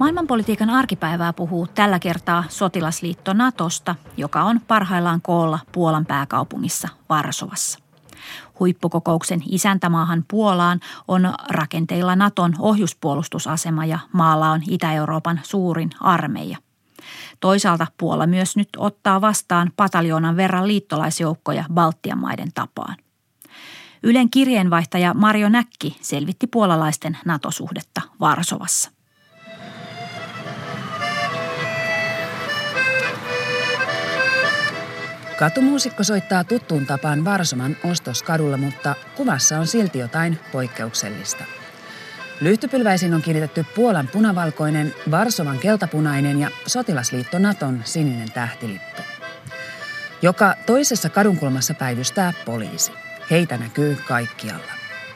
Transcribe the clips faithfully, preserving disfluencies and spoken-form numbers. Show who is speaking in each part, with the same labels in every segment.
Speaker 1: Maailmanpolitiikan arkipäivää puhuu tällä kertaa sotilasliitto Natosta, joka on parhaillaan koolla Puolan pääkaupungissa Varsovassa. Huippukokouksen isäntämaahan Puolaan on rakenteilla Naton ohjuspuolustusasema ja maalla on Itä-Euroopan suurin armeija. Toisaalta Puola myös nyt ottaa vastaan pataljoonan verran liittolaisjoukkoja Baltian maiden tapaan. Ylen kirjeenvaihtaja Marjo Näkki selvitti puolalaisten NATO-suhdetta Varsovassa.
Speaker 2: Katumuusikko soittaa tuttuun tapaan Varsovan Ostoskadulla, mutta kuvassa on silti jotain poikkeuksellista. Lyhtypylväisiin on kiinnitetty Puolan punavalkoinen, Varsovan keltapunainen ja sotilasliitto Naton sininen tähtilippu. Joka toisessa kadunkulmassa päivystää poliisi. Heitä näkyy kaikkialla.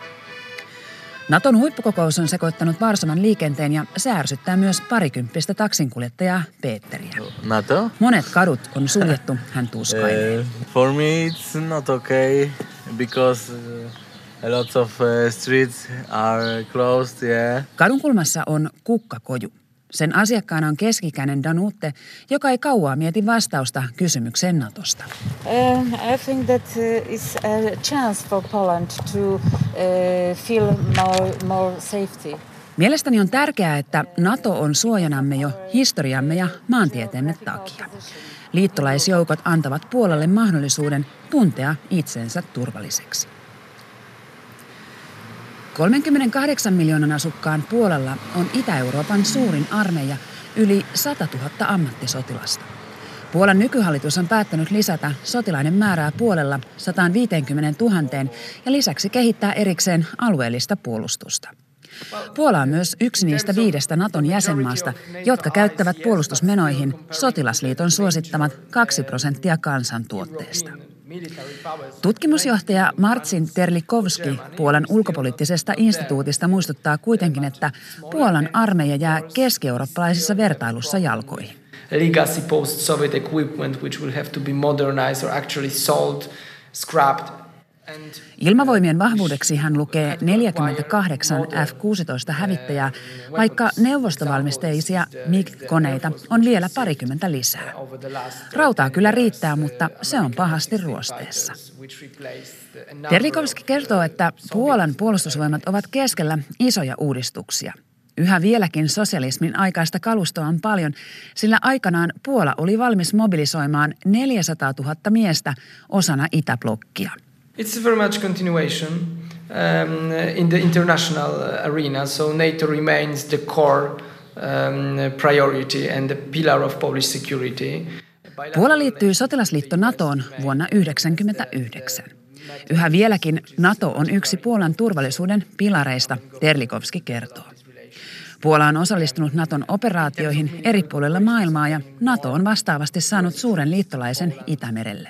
Speaker 2: Naton huippukokous on sekoittanut Varsovan liikenteen ja se ärsyttää myös parikymppistä taksinkuljettajaa Peetteriä.
Speaker 3: NATO?
Speaker 2: Monet kadut on suljettu, hän tuskailee.
Speaker 3: Uh, for me it's not okay because uh, a lot of uh, streets are closed, yeah.
Speaker 2: Kadunkulmassa on kukkakoju. Sen asiakkaana on keskikäinen Danutte, joka ei kauaa mieti vastausta kysymykseen Natosta.
Speaker 4: Um, I think that uh, is a chance for Poland to uh, feel more, more safety.
Speaker 2: Mielestäni on tärkeää, että NATO on suojanamme jo historiamme ja maantieteemme takia. Liittolaisjoukot antavat Puolalle mahdollisuuden tuntea itsensä turvalliseksi. kolmekymmentäkahdeksan miljoonan asukkaan Puolalla on Itä-Euroopan suurin armeija, yli sata tuhatta ammattisotilasta. Puolan nykyhallitus on päättänyt lisätä sotilaiden määrää Puolella sata viisikymmentätuhatta ja lisäksi kehittää erikseen alueellista puolustusta. Puola on myös yksi niistä viidestä Naton jäsenmaasta, jotka käyttävät puolustusmenoihin sotilasliiton suosittamat kaksi prosenttia kansantuotteesta. Tutkimusjohtaja Marcin Terlikowski Puolan ulkopoliittisesta instituutista muistuttaa kuitenkin, että Puolan armeija jää keski-eurooppalaisessa vertailussa jalkoihin.
Speaker 5: Legacy post-Soviet equipment which will have to be modernized or actually sold, scrapped.
Speaker 2: Ilmavoimien vahvuudeksi hän lukee neljäkymmentäkahdeksan F kuusitoista hävittäjää, vaikka neuvostovalmisteisia M I G-koneita on vielä parikymmentä lisää. Rautaa kyllä riittää, mutta se on pahasti ruosteessa. Terlikowski kertoo, että Puolan puolustusvoimat ovat keskellä isoja uudistuksia. Yhä vieläkin sosialismin aikaista kalustoa on paljon, sillä aikanaan Puola oli valmis mobilisoimaan neljäsataatuhatta miestä osana Itäblokkia.
Speaker 5: It's very much continuation um, in the international arena, so NATO remains the core um, priority and the pillar of Polish security.
Speaker 2: Puola liittyi sotilasliitto NATOon vuonna yhdeksänkymmentäyhdeksän. Yhä vieläkin NATO on yksi Puolan turvallisuuden pilareista, Terlikowski kertoo. Puola on osallistunut Naton operaatioihin eri puolilla maailmaa ja NATO on vastaavasti saanut suuren liittolaisen Itämerelle.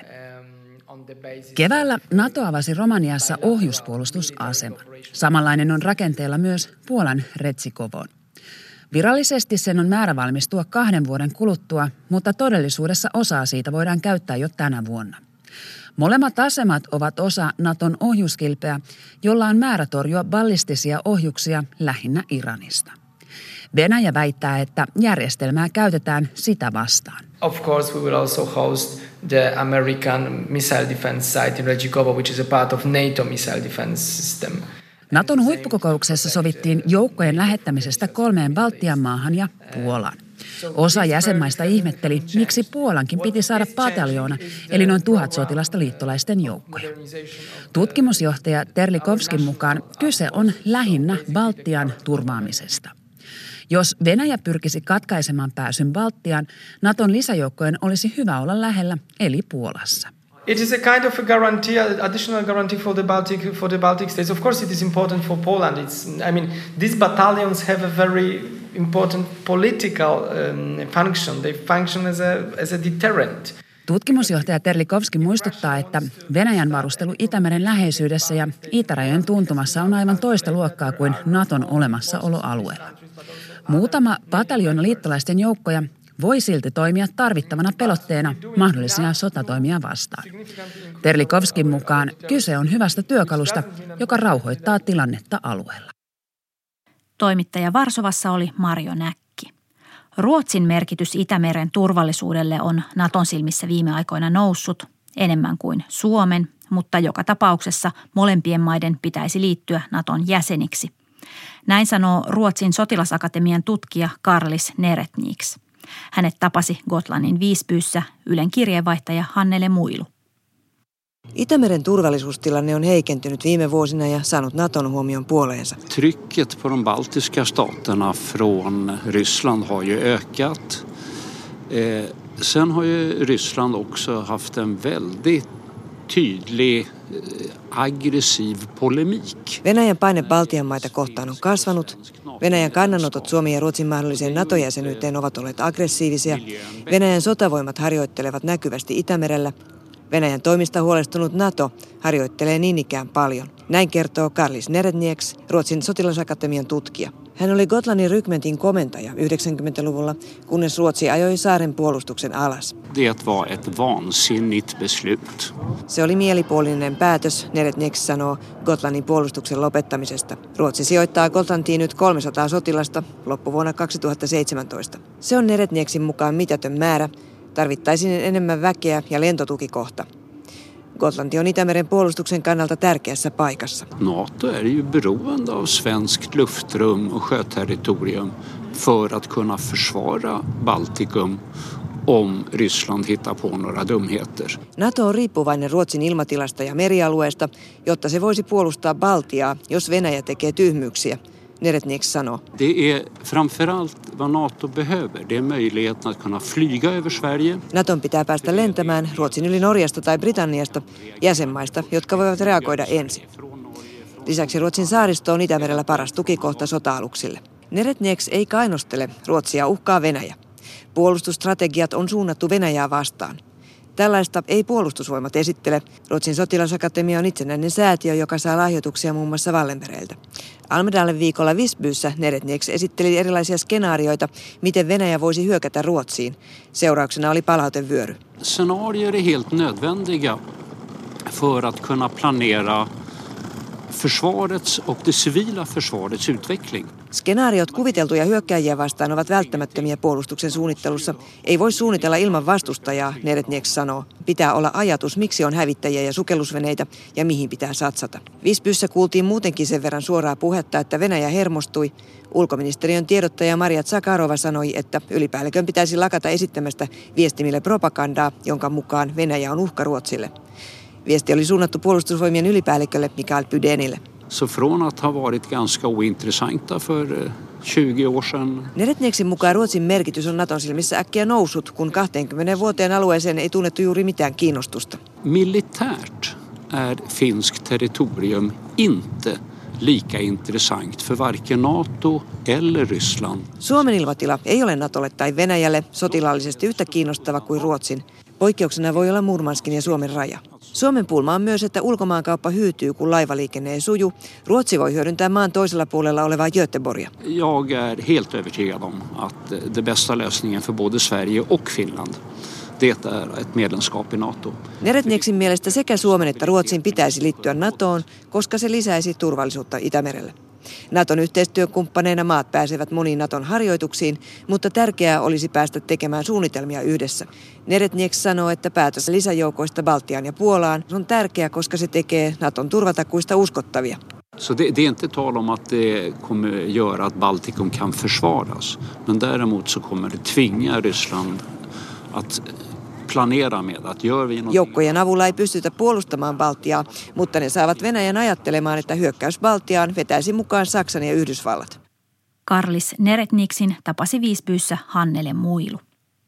Speaker 2: Keväällä NATO avasi Romaniassa ohjuspuolustusaseman. Samanlainen on rakenteella myös Puolan Retsikovoon. Virallisesti sen on määrä valmistua kahden vuoden kuluttua, mutta todellisuudessa osaa siitä voidaan käyttää jo tänä vuonna. Molemmat asemat ovat osa Naton ohjuskilpeä, jolla on määrä torjua ballistisia ohjuksia lähinnä Iranista. Venäjä väittää, että järjestelmää käytetään sitä vastaan.
Speaker 5: Of course we will also host the American missile defense site in Redzikovo, which is a part of NATO missile defense system.
Speaker 2: Naton huippukokouksessa sovittiin joukkojen lähettämisestä kolmeen Baltian maahan ja Puolaan. Osa jäsenmaista ihmetteli, miksi Puolankin piti saada pataljoona, eli noin tuhat sotilasta liittolaisten joukkoja. Tutkimusjohtaja Terlikowskin mukaan kyse on lähinnä Baltian turvaamisesta. Jos Venäjä pyrkisi katkaisemaan pääsyn Baltiaan, Naton lisäjoukkojen olisi hyvä olla lähellä, eli Puolassa.
Speaker 5: It is a kind of a guarantee, additional guarantee for the Baltic, for the Baltic states. Of course, it is important for Poland. It's, I mean, these battalions have a very important political um, function. They function as a, as a deterrent.
Speaker 2: Tutkimusjohtaja Terlikowski muistuttaa, että Venäjän varustelu Itämeren läheisyydessä ja itärajojen tuntumassa on aivan toista luokkaa kuin Naton olemassaoloalueella. Muutama pataljoona liittolaisten joukkoja voi silti toimia tarvittavana pelotteena mahdollisia sotatoimia vastaan. Terlikowskin mukaan kyse on hyvästä työkalusta, joka rauhoittaa tilannetta alueella.
Speaker 1: Toimittaja Varsovassa oli Marjo Näkki. Ruotsin merkitys Itämeren turvallisuudelle on Naton silmissä viime aikoina noussut enemmän kuin Suomen, mutta joka tapauksessa molempien maiden pitäisi liittyä Naton jäseniksi. Näin sanoo Ruotsin sotilasakatemian tutkija Karlis Neretnieks. Hänet tapasi Gotlannin Visbyssä Ylen kirjeenvaihtaja Hannele Muilu.
Speaker 6: Itämeren turvallisuustilanne on heikentynyt viime vuosina ja saanut Naton huomion puoleensa.
Speaker 7: Trycket på de baltiska staterna från Ryssland har ju ökat. Eh, sen har ju Ryssland också haft en väldigt tydlig aggressiv polemik.
Speaker 6: Venäjän paine Baltian maita kohtaan on kasvanut. Venäjän kannanotot Suomen ja Ruotsin mahdolliseen NATO-jäsenyyteen ovat olleet aggressiivisia. Venäjän sotavoimat harjoittelevat näkyvästi Itämerellä. Venäjän toimista huolestunut NATO harjoittelee niin ikään paljon. Näin kertoo Karlis Neretnieks, Ruotsin sotilasakatemian tutkija. Hän oli Gotlannin rykmentin komentaja yhdeksänkymmentäluvulla, kunnes Ruotsi ajoi saaren puolustuksen alas.
Speaker 7: Det var ett vansinnigt beslut.
Speaker 6: Se oli mielipuolinen päätös, Neretnieks sanoo Gotlannin puolustuksen lopettamisesta. Ruotsi sijoittaa Gotlantiin nyt kolmesataa sotilasta loppuvuonna kaksituhattaseitsemäntoista. Se on Neretnieksin mukaan mitätön määrä. Tarvittaisiin enemmän väkeä ja lentotukikohta. Gotlanti on Itämeren puolustuksen kannalta tärkeässä paikassa.
Speaker 7: NATO är ju beroende av svenskt luftrum och sjöterritorium för att kunna försvara Baltikum om Ryssland hittar på några dumheter.
Speaker 6: NATO on riippuvainen Ruotsin ilmatilasta ja merialueesta, jotta se voisi puolustaa Baltiaa, jos Venäjä tekee tyhmyyksiä. Neretnieks sanoo.
Speaker 7: Det är framförallt vad NATO behöver. Det är möjligheten att kunna flyga över Sverige.
Speaker 6: Naton pitää päästä lentämään Ruotsin yli Norjasta tai Britanniasta, jäsenmaista, jotka voivat reagoida ensin. Lisäksi Ruotsin saaristo on Itämerellä paras tukikohta sota-aluksille. Neretnieks ei kainostele, Ruotsia uhkaa Venäjä. Puolustusstrategiat on suunnattu Venäjää vastaan. Tällaista ei puolustusvoimat esittele. Ruotsin sotilasakatemia on itsenäinen säätiö, joka saa lahjoituksia muun muassa Wallenbergiltä. Almedalen viikolla Visbyssä Neretnieks esitteli erilaisia skenaarioita, miten Venäjä voisi hyökätä Ruotsiin. Seurauksena oli palautevyöry.
Speaker 7: Scenarier är helt nödvändiga för att kunna planera försvarets och det civila försvarets utveckling.
Speaker 6: Skenaariot kuviteltuja hyökkääjiä vastaan ovat välttämättömiä puolustuksen suunnittelussa. Ei voi suunnitella ilman vastustajaa, Neretnieks sanoo. Pitää olla ajatus, miksi on hävittäjiä ja sukellusveneitä ja mihin pitää satsata. Visbyssä kuultiin muutenkin sen verran suoraa puhetta, että Venäjä hermostui. Ulkoministeriön tiedottaja Maria Zakarova sanoi, että ylipäällikön pitäisi lakata esittämästä viestimille propagandaa, jonka mukaan Venäjä on uhka Ruotsille. Viesti oli suunnattu puolustusvoimien ylipäällikölle Mikael Pydenille.
Speaker 7: Så från att ha varit ganska ointressanta för tjugo år sedan.
Speaker 6: Neretnieksin mukaan Ruotsin merkitys on Naton silmissä äkkiä noussut, kun kaksikymmentä vuoteen alueeseen ei tunnettu juuri mitään kiinnostusta.
Speaker 7: Militärt är finsk territorium inte lika intressant för varken NATO eller Ryssland.
Speaker 6: Suomen ilmatila ei ole Natolle tai Venäjälle sotilaallisesti yhtä kiinnostava kuin Ruotsin. Poikkeuksena voi olla Murmanskin ja Suomen raja. Suomen pulma on myös, että ulkomaankauppa hyytyy, kun laivaliikenne ei suju. Ruotsi voi hyödyntää maan toisella puolella olevaa Göteborgia.
Speaker 7: Jag är helt övertygad om att det bästa lösningen för både Sverige och Finland, det är ett medlemskap i NATO.
Speaker 6: Neretnieksin mielestä sekä Suomen että Ruotsin pitäisi liittyä NATOon, koska se lisäisi turvallisuutta Itämerellä. Naton yhteistyökumppaneina maat pääsevät moniin Naton harjoituksiin, mutta tärkeää olisi päästä tekemään suunnitelmia yhdessä. Neretnieks sanoo, että päätös lisäjoukoista Baltiaan ja Puolaan on tärkeä, koska se tekee Naton turvatakuista uskottavia.
Speaker 7: Så det, det är inte tal om att det kommer göra att Baltikum kan försvaras, men däremot så kommer det tvinga Ryssland att planera med att gör vi något.
Speaker 6: Joukkojen avulla ei pystytä puolustamaan Baltiaa, mutta ne saavat Venäjän ajattelemaan, että hyökkäys Baltiaan vetäisi mukaan Saksan ja Yhdysvallat.
Speaker 1: Karlis Neretnieksin tapasi Visbyssä Hannele Muilu.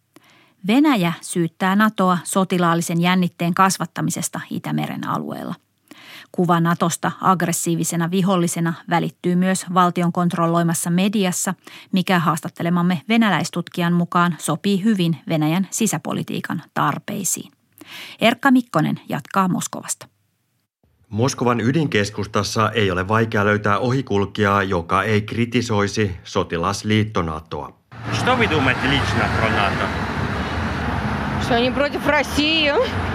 Speaker 1: Venäjä syyttää NATOa sotilaallisen jännitteen kasvattamisesta Itämeren alueella. Kuva NATOsta aggressiivisena vihollisena välittyy myös valtion kontrolloimassa mediassa, mikä haastattelemamme venäläistutkijan mukaan sopii hyvin Venäjän sisäpolitiikan tarpeisiin. Erkka Mikkonen jatkaa Moskovasta.
Speaker 8: Moskovan ydinkeskustassa ei ole vaikea löytää ohikulkijaa, joka ei kritisoisi sotilasliitto NATOa.
Speaker 9: Что вы думаете лично про НАТО?
Speaker 10: Что они против России?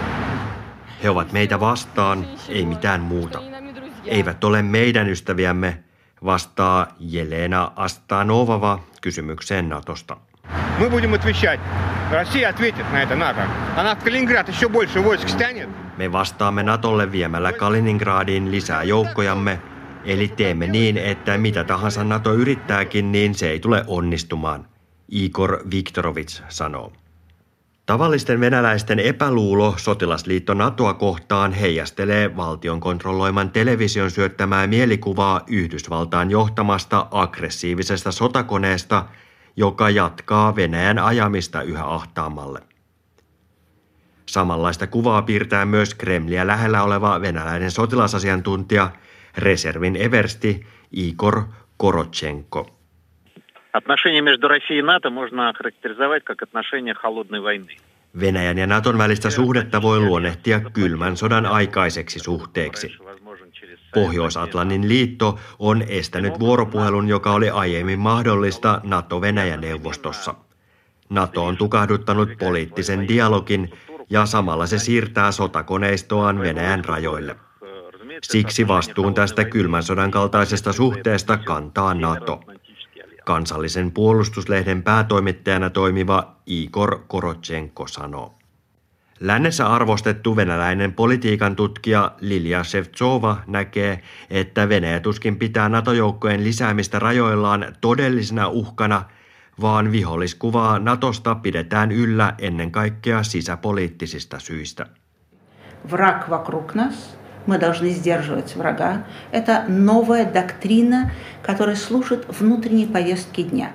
Speaker 8: He ovat meitä vastaan, ei mitään muuta. Eivät ole meidän ystäviämme, vastaa Jelena Astanovava kysymykseen NATOsta.
Speaker 11: Мы будем отвечать. Россия ответит на это НАТО. Она в Калининград еще больше войск стянет.
Speaker 8: Me vastaamme Natolle viemällä Kaliningradiin lisää joukkojamme, eli teemme niin, että mitä tahansa Nato yrittääkin, niin se ei tule onnistumaan, Igor Viktorovits sanoo. Tavallisten venäläisten epäluulo sotilasliitto Natoa kohtaan heijastelee valtion kontrolloiman television syöttämää mielikuvaa Yhdysvaltain johtamasta aggressiivisesta sotakoneesta, joka jatkaa Venäjän ajamista yhä ahtaammalle. Samanlaista kuvaa piirtää myös Kremliä lähellä oleva venäläinen sotilasasiantuntija, reservin eversti Igor Korotchenko.
Speaker 12: Отношения между Россией и НАТО можно охарактеризовать как отношения холодной войны.
Speaker 8: Venäjän ja Naton välistä suhdetta voi luonnehtia kylmän sodan aikaiseksi suhteeksi. Pohjois-Atlantin liitto on estänyt vuoropuhelun, joka oli aiemmin mahdollista NATO-Venäjän neuvostossa. NATO on tukahduttanut poliittisen dialogin ja samalla se siirtää sotakoneistoaan Venäjän rajoille. Siksi vastuun tästä kylmän sodan kaltaisesta suhteesta kantaa NATO. Kansallisen puolustuslehden päätoimittajana toimiva Igor Korotchenko sanoo. Lännessä arvostettu venäläinen politiikan tutkija Lilia Shevtsova näkee, että Venäjä tuskin pitää NATO-joukkojen lisäämistä rajoillaan todellisena uhkana, vaan viholliskuvaa Natosta pidetään yllä ennen kaikkea sisäpoliittisista syistä.
Speaker 13: Враг вокруг нас. Мы должны сдерживать врага. Это новая доктрина, которая служит внутренней повестке дня.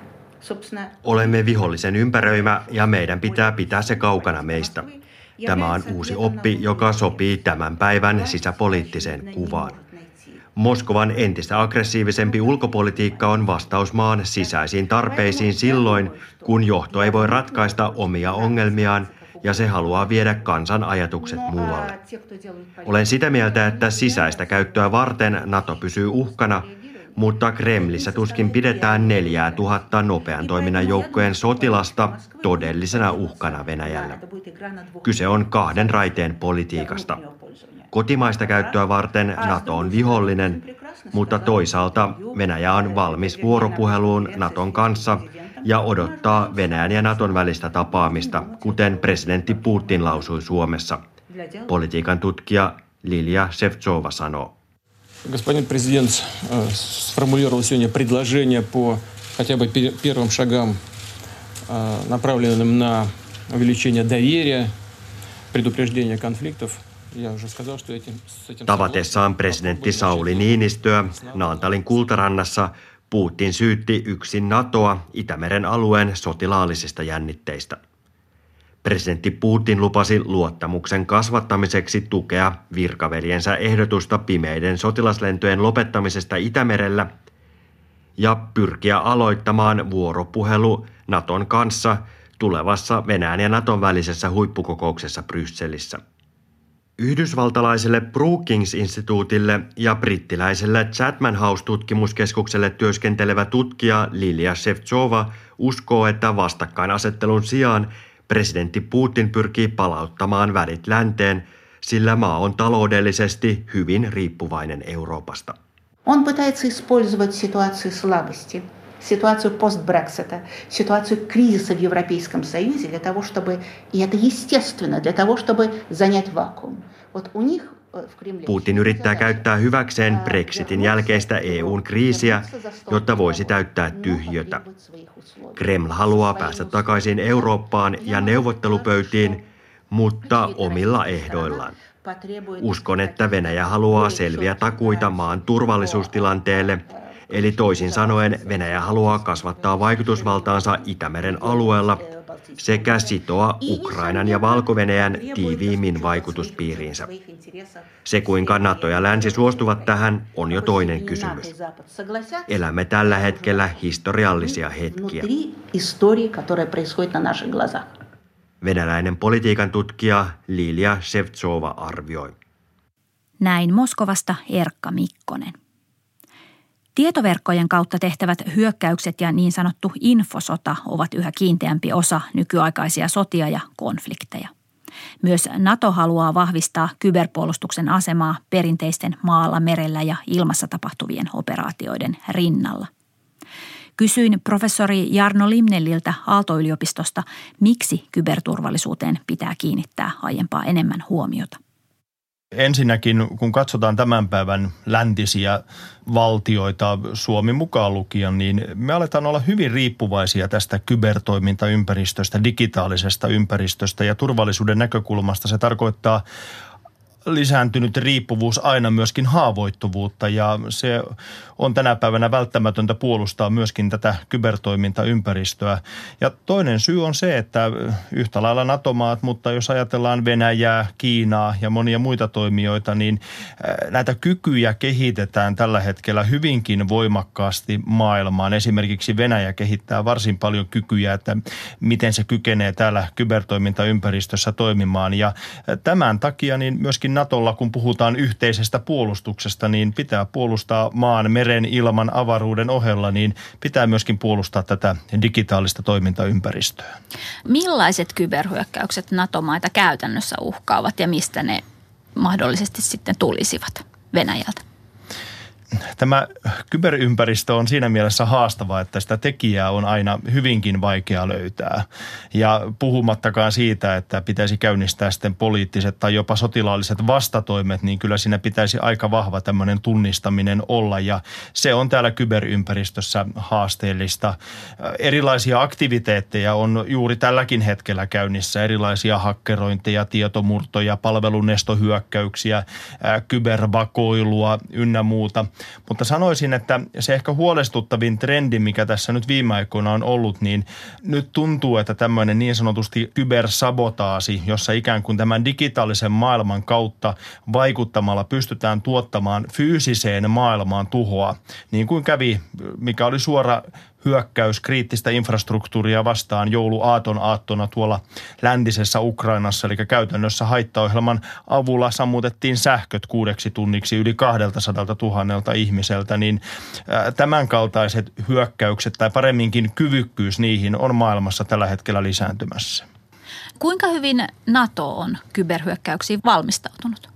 Speaker 8: Olemme vihollisen ympäröimä ja meidän pitää pitää se kaukana meistä. Tämä on uusi oppi, joka sopii tämän päivän sisäpoliittiseen kuvaan. Moskovan entistä aggressiivisempi ulkopolitiikka on vastaus maan sisäisiin tarpeisiin silloin, kun johto ei voi ratkaista omia ongelmiaan ja se haluaa viedä kansan ajatukset muualle. Olen sitä mieltä, että sisäistä käyttöä varten NATO pysyy uhkana, mutta Kremlissä tuskin pidetään neljää tuhatta nopean toiminnan joukkojen sotilasta todellisena uhkana Venäjällä. Kyse on kahden raiteen politiikasta. Kotimaista käyttöä varten NATO on vihollinen, mutta toisaalta Venäjä on valmis vuoropuheluun Naton kanssa ja odottaa Venäjän ja Naton välistä tapaamista, kuten presidentti Putin lausui Suomessa. Politiikan tutkija Lilia Shevtsova sanoo.
Speaker 14: Господин президент сформулировал сегодня предложение по хотя бы первым шагам, направленным на увеличение доверия, предупреждение конфликтов.
Speaker 8: Tavatessaan presidentti Sauli Niinistöä Naantalin Kultarannassa Putin syytti yksin NATOa Itämeren alueen sotilaallisista jännitteistä. Presidentti Putin lupasi luottamuksen kasvattamiseksi tukea virkaveljensä ehdotusta pimeiden sotilaslentojen lopettamisesta Itämerellä ja pyrkiä aloittamaan vuoropuhelu Naton kanssa tulevassa Venäjän ja Naton välisessä huippukokouksessa Brysselissä. Yhdysvaltalaiselle Brookings-instituutille ja brittiläiselle Chatham House-tutkimuskeskukselle työskentelevä tutkija Lilia Shevtsova uskoo, että vastakkainasettelun sijaan presidentti Putin pyrkii palauttamaan välit länteen, sillä maa on taloudellisesti hyvin riippuvainen Euroopasta.
Speaker 13: Он пытается использовать ситуацию слабости, ситуацию пост-Брексита, ситуацию кризиса в Европейском Союзе для того, чтобы, и это естественно, для того, чтобы занять вакуум. Вот у них
Speaker 8: Putin yrittää käyttää hyväkseen Brexitin jälkeistä E U:n kriisiä, jotta voisi täyttää tyhjötä. Kreml haluaa päästä takaisin Eurooppaan ja neuvottelupöytiin, mutta omilla ehdoillaan. Uskon, että Venäjä haluaa selviä takuita maan turvallisuustilanteelle, eli toisin sanoen Venäjä haluaa kasvattaa vaikutusvaltaansa Itämeren alueella sekä sitoa Ukrainan ja Valko-Venäjän tiiviimmin vaikutuspiiriinsä. Se, kuinka NATO ja länsi suostuvat tähän, on jo toinen kysymys. Elämme tällä hetkellä historiallisia hetkiä. Venäläinen politiikan tutkija Lilia Shevtsova arvioi.
Speaker 1: Näin Moskovasta Erkka Mikkonen. Tietoverkkojen kautta tehtävät hyökkäykset ja niin sanottu infosota ovat yhä kiinteämpi osa nykyaikaisia sotia ja konflikteja. Myös NATO haluaa vahvistaa kyberpuolustuksen asemaa perinteisten maalla, merellä ja ilmassa tapahtuvien operaatioiden rinnalla. Kysyin professori Jarno Limnelliltä Aalto-yliopistosta, miksi kyberturvallisuuteen pitää kiinnittää aiempaa enemmän huomiota.
Speaker 15: Ensinnäkin, kun katsotaan tämän päivän läntisiä valtioita, Suomi mukaan lukien, niin me aletaan olla hyvin riippuvaisia tästä kybertoimintaympäristöstä, digitaalisesta ympäristöstä ja turvallisuuden näkökulmasta. Se tarkoittaa lisääntynyt riippuvuus aina myöskin haavoittuvuutta ja se on tänä päivänä välttämätöntä puolustaa myöskin tätä kybertoimintaympäristöä. Ja toinen syy on se, että yhtä lailla NATO-maat, mutta jos ajatellaan Venäjää, Kiinaa ja monia muita toimijoita, niin näitä kykyjä kehitetään tällä hetkellä hyvinkin voimakkaasti maailmaan. Esimerkiksi Venäjä kehittää varsin paljon kykyjä, että miten se kykenee täällä kybertoimintaympäristössä toimimaan ja tämän takia niin myöskin NATOlla, kun puhutaan yhteisestä puolustuksesta, niin pitää puolustaa maan, meren, ilman, avaruuden ohella, niin pitää myöskin puolustaa tätä digitaalista toimintaympäristöä.
Speaker 1: Millaiset kyberhyökkäykset NATO-maita käytännössä uhkaavat ja mistä ne mahdollisesti sitten tulisivat Venäjältä?
Speaker 15: Tämä kyberympäristö on siinä mielessä haastava, että sitä tekijää on aina hyvinkin vaikea löytää. Ja puhumattakaan siitä, että pitäisi käynnistää sitten poliittiset tai jopa sotilaalliset vastatoimet, niin kyllä siinä pitäisi aika vahva tämmöinen tunnistaminen olla. Ja se on täällä kyberympäristössä haasteellista. Erilaisia aktiviteetteja on juuri tälläkin hetkellä käynnissä. Erilaisia hakkerointeja, tietomurtoja, palvelunestohyökkäyksiä, kybervakoilua ynnä muuta. Mutta sanoisin, että se ehkä huolestuttavin trendi, mikä tässä nyt viime aikoina on ollut, niin nyt tuntuu, että tämmöinen niin sanotusti kybersabotaasi, jossa ikään kuin tämän digitaalisen maailman kautta vaikuttamalla pystytään tuottamaan fyysiseen maailmaan tuhoa, niin kuin kävi, mikä oli suora hyökkäys kriittistä infrastruktuuria vastaan jouluaaton aattona tuolla läntisessä Ukrainassa. Eli käytännössä haittaohjelman avulla sammutettiin sähköt kuudeksi tunniksi yli kahdeltasadalta tuhannelta ihmiseltä. Niin tämänkaltaiset hyökkäykset tai paremminkin kyvykkyys niihin on maailmassa tällä hetkellä lisääntymässä.
Speaker 1: Kuinka hyvin NATO on kyberhyökkäyksiin valmistautunut?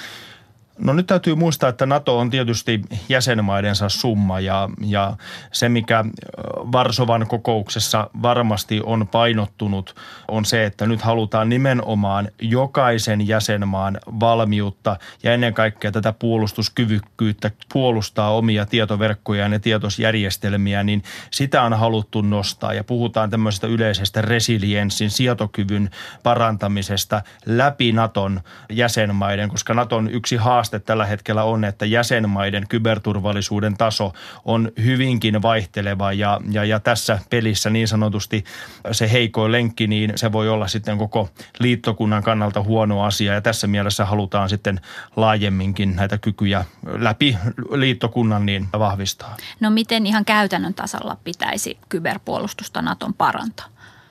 Speaker 15: No nyt täytyy muistaa, että NATO on tietysti jäsenmaidensa summa ja, ja se, mikä Varsovan kokouksessa varmasti on painottunut, on se, että nyt halutaan nimenomaan jokaisen jäsenmaan valmiutta ja ennen kaikkea tätä puolustuskyvykkyyttä puolustaa omia tietoverkkojaan ja tietosjärjestelmiä, niin sitä on haluttu nostaa ja puhutaan tämmöisestä yleisestä resilienssin, sietokyvyn parantamisesta läpi NATOn jäsenmaiden, koska NATOn yksi haaste tällä hetkellä on, että jäsenmaiden kyberturvallisuuden taso on hyvinkin vaihteleva ja, ja, ja tässä pelissä niin sanotusti se heikoin lenkki, niin se voi olla sitten koko liittokunnan kannalta huono asia ja tässä mielessä halutaan sitten laajemminkin näitä kykyjä läpi liittokunnan niin vahvistaa.
Speaker 1: No miten ihan käytännön tasolla pitäisi kyberpuolustusta NATOn parantaa?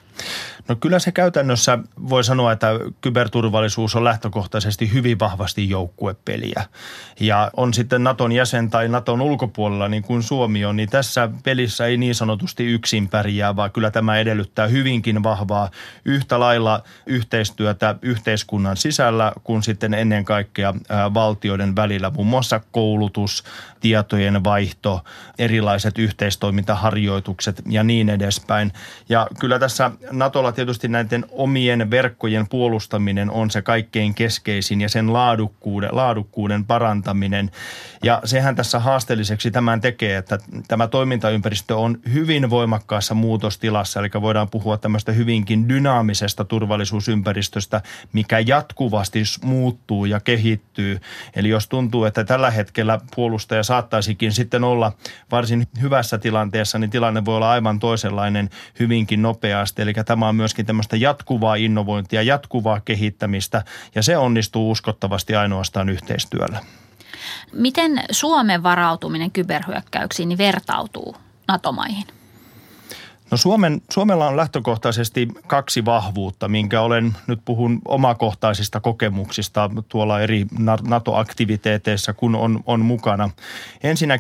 Speaker 15: No kyllä se käytännössä voi sanoa, että kyberturvallisuus on lähtökohtaisesti hyvin vahvasti joukkuepeliä. Ja on sitten NATOn jäsen tai NATOn ulkopuolella niin kuin Suomi on, niin tässä pelissä ei niin sanotusti yksin pärjää, vaan kyllä tämä edellyttää hyvinkin vahvaa yhtä lailla yhteistyötä yhteiskunnan sisällä kuin sitten ennen kaikkea valtioiden välillä. Muun muassa koulutus, tietojen vaihto, erilaiset yhteistoimintaharjoitukset ja niin edespäin. Ja kyllä tässä NATOlla tietysti näiden omien verkkojen puolustaminen on se kaikkein keskeisin ja sen laadukkuuden, laadukkuuden parantaminen. Ja sehän tässä haasteelliseksi tämän tekee, että tämä toimintaympäristö on hyvin voimakkaassa muutostilassa, eli voidaan puhua tämmöistä hyvinkin dynaamisesta turvallisuusympäristöstä, mikä jatkuvasti muuttuu ja kehittyy. Eli jos tuntuu, että tällä hetkellä puolustaja saattaisikin sitten olla varsin hyvässä tilanteessa, niin tilanne voi olla aivan toisenlainen hyvinkin nopeasti. Eli tämä on myöskin tämmöistä jatkuvaa innovointia, jatkuvaa kehittämistä ja se onnistuu uskottavasti ainoastaan yhteistyöllä.
Speaker 1: Miten Suomen varautuminen kyberhyökkäyksiin niin vertautuu NATO-maihin?
Speaker 15: No Suomen, Suomella on lähtökohtaisesti kaksi vahvuutta, minkä olen nyt puhun omakohtaisista kokemuksista tuolla eri NATO-aktiviteeteissa, kun on, on mukana. Ensinnäkin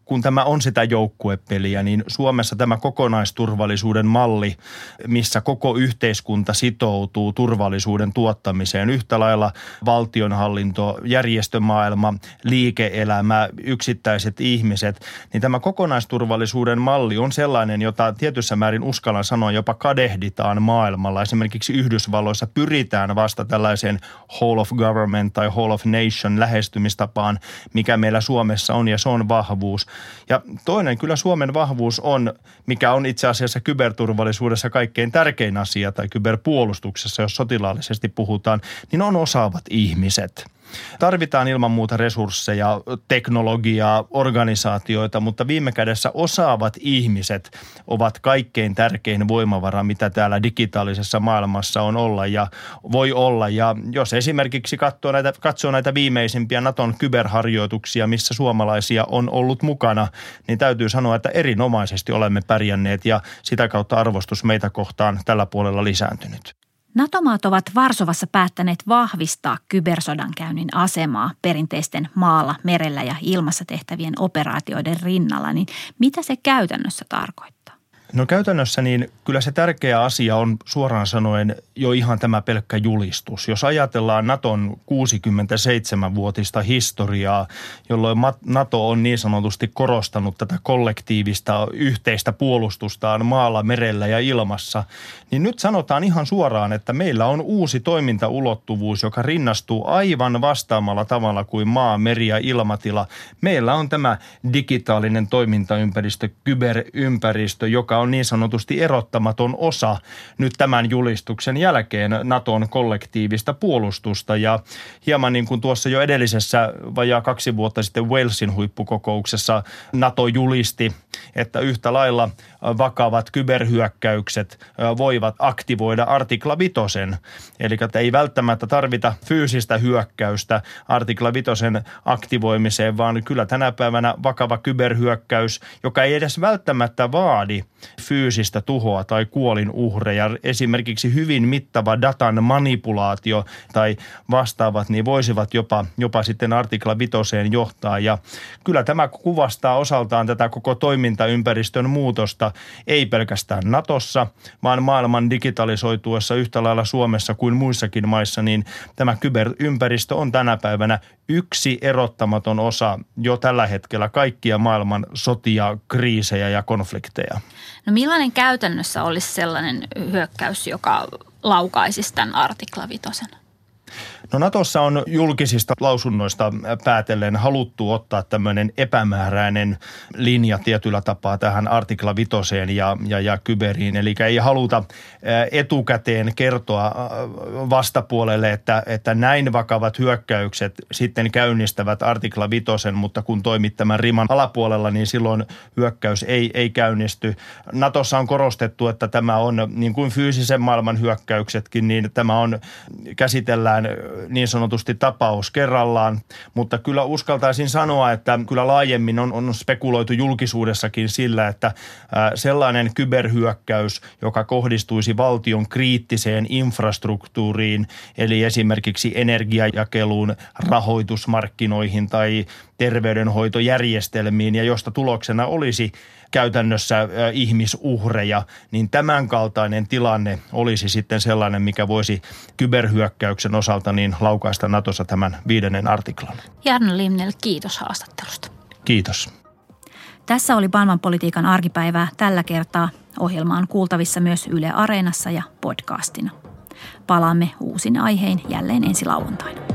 Speaker 15: kun tämä on sitä joukkuepeliä, niin Suomessa tämä kokonaisturvallisuuden malli, missä koko yhteiskunta sitoutuu turvallisuuden tuottamiseen, yhtä lailla valtionhallinto, järjestömaailma, liike-elämä, yksittäiset ihmiset, niin tämä kokonaisturvallisuuden malli on sellainen, jota tietyssä määrin uskallan sanoa jopa kadehditaan maailmalla. Esimerkiksi Yhdysvalloissa pyritään vasta tällaiseen whole of government tai whole of nation lähestymistapaan, mikä meillä Suomessa on, ja se on vahvuus. Ja toinen kyllä Suomen vahvuus on, mikä on itse asiassa kyberturvallisuudessa kaikkein tärkein asia tai kyberpuolustuksessa, jos sotilaallisesti puhutaan, niin on osaavat ihmiset. Tarvitaan ilman muuta resursseja, teknologiaa, organisaatioita, mutta viime kädessä osaavat ihmiset ovat kaikkein tärkein voimavara, mitä täällä digitaalisessa maailmassa on olla ja voi olla. Ja jos esimerkiksi katsoo näitä, katsoo näitä viimeisimpiä Naton kyberharjoituksia, missä suomalaisia on ollut mukana, niin täytyy sanoa, että erinomaisesti olemme pärjänneet ja sitä kautta arvostus meitä kohtaan tällä puolella lisääntynyt.
Speaker 1: NATO-maat ovat Varsovassa päättäneet vahvistaa kybersodankäynnin asemaa perinteisten maalla, merellä ja ilmassa tehtävien operaatioiden rinnalla, niin mitä se käytännössä tarkoittaa?
Speaker 15: No käytännössä niin kyllä se tärkeä asia on suoraan sanoen jo ihan tämä pelkkä julistus. Jos ajatellaan Naton kuusikymmentäseitsemänvuotista historiaa, jolloin NATO on niin sanotusti korostanut tätä kollektiivista yhteistä puolustustaan maalla, merellä ja ilmassa, niin nyt sanotaan ihan suoraan, että meillä on uusi toimintaulottuvuus, joka rinnastuu aivan vastaamalla tavalla kuin maa, meri ja ilmatila. Meillä on tämä digitaalinen toimintaympäristö, kyberympäristö, joka on niin sanotusti erottamaton osa nyt tämän julistuksen jälkeen Naton kollektiivista puolustusta. Ja hieman niin kuin tuossa jo edellisessä vajaa kaksi vuotta sitten Walesin huippukokouksessa NATO julisti, että yhtä lailla vakavat kyberhyökkäykset voivat aktivoida artikla vitosen. Eli että ei välttämättä tarvita fyysistä hyökkäystä artikla vitosen aktivoimiseen, vaan kyllä tänä päivänä vakava kyberhyökkäys, joka ei edes välttämättä vaadi fyysistä tuhoa tai kuolinuhreja, esimerkiksi hyvin mittava datan manipulaatio tai vastaavat, niin voisivat jopa, jopa sitten artikla vitoseen johtaa. Ja kyllä tämä kuvastaa osaltaan tätä koko toimintaympäristön muutosta, ei pelkästään Natossa, vaan maailman digitalisoituessa yhtä lailla Suomessa kuin muissakin maissa, niin tämä kyberympäristö on tänä päivänä yksi erottamaton osa jo tällä hetkellä kaikkia maailman sotia, kriisejä ja konflikteja.
Speaker 1: No millainen käytännössä olisi sellainen hyökkäys, joka laukaisisi tämän artikla vitosen?
Speaker 15: No Natossa on julkisista lausunnoista päätellen haluttu ottaa tämmöinen epämääräinen linja tietyllä tapaa tähän artikla vitoseen ja, ja, ja kyberiin. Eli ei haluta etukäteen kertoa vastapuolelle, että, että näin vakavat hyökkäykset sitten käynnistävät artikla vitosen, mutta kun toimit tämän riman alapuolella, niin silloin hyökkäys ei, ei käynnisty. Natossa on korostettu, että tämä on niin kuin fyysisen maailman hyökkäyksetkin, niin tämä on käsitellään niin sanotusti tapaus kerrallaan, mutta kyllä uskaltaisin sanoa, että kyllä laajemmin on, on spekuloitu julkisuudessakin sillä, että sellainen kyberhyökkäys, joka kohdistuisi valtion kriittiseen infrastruktuuriin, eli esimerkiksi energiajakeluun, rahoitusmarkkinoihin tai terveydenhoitojärjestelmiin ja josta tuloksena olisi käytännössä ihmisuhreja, niin tämänkaltainen tilanne olisi sitten sellainen, mikä voisi kyberhyökkäyksen osalta niin laukaista Natossa tämän viidennen artiklan.
Speaker 1: Jarno Limnell, kiitos haastattelusta.
Speaker 15: Kiitos.
Speaker 1: Tässä oli maailmanpolitiikan arkipäivää tällä kertaa. Ohjelma on kuultavissa myös Yle Areenassa ja podcastina. Palaamme uusin aihein jälleen ensi lauantaina.